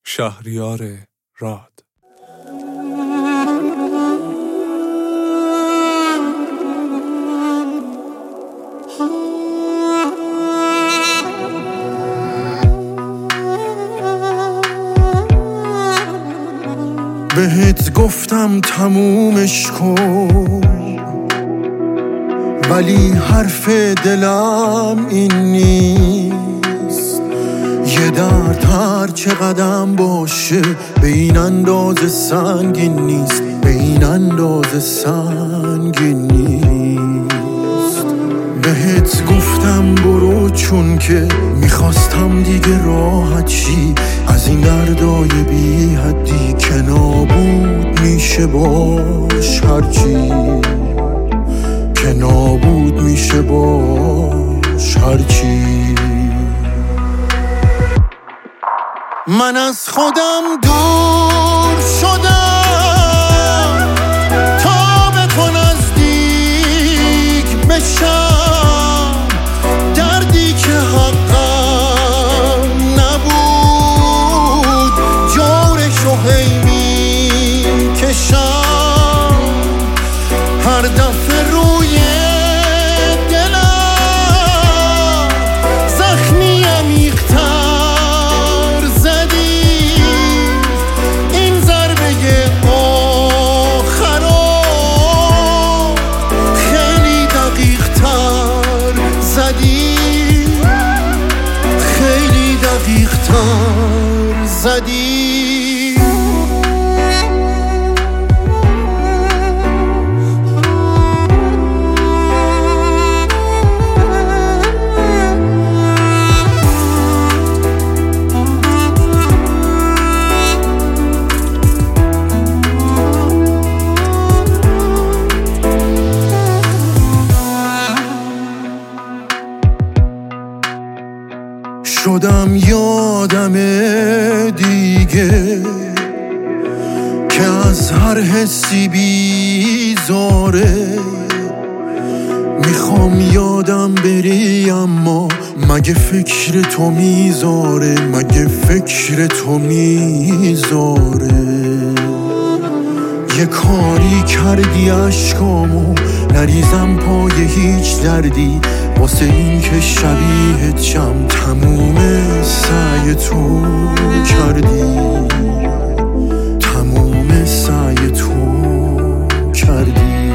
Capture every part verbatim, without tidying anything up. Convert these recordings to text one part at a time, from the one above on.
شهریار راد. بهت گفتم تمومش کن، ولی حرف دلم این نیست. یه درد هر چه قدم باشه به این اندازه سنگین نیست، به این اندازه سنگین نیست. بهت گفتم برو چون که میخواستم دیگه راحت شی از این دردای بی حدی که نابود میشه باش هرچی، که نابود میشه باش هرچی. من از خودم دور شدم تا به تو نزدیک بشم، دردی که حقم نبود جورشو هی میکشم. هر دفعه روی دلم زخمی عمیق‌تر زدی، این ضربه آخرا خیلی دقیق‌تر زدی، خیلی دقیق‌تر زدی. شدم یادم دیگه که از هر حسی بیزاره. میخوام یادم بری اما مگه فکر تو میذاره، مگه فکر تو میذاره. یه کاری کردی اشکامو نریزم پای هیچ دردی، واسه این که شبیه شم تموم سعی تو کردی، تموم سعی تو کردی.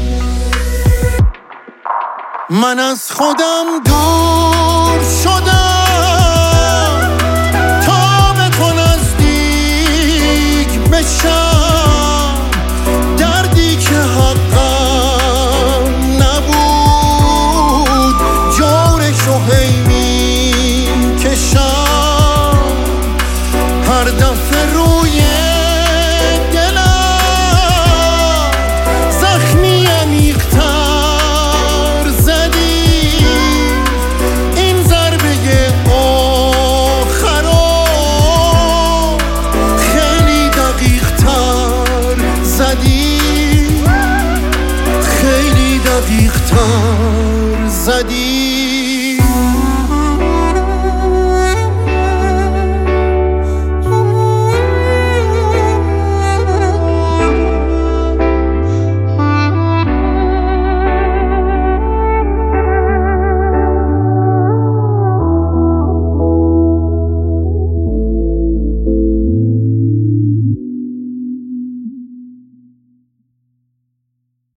من از خودم دور شدم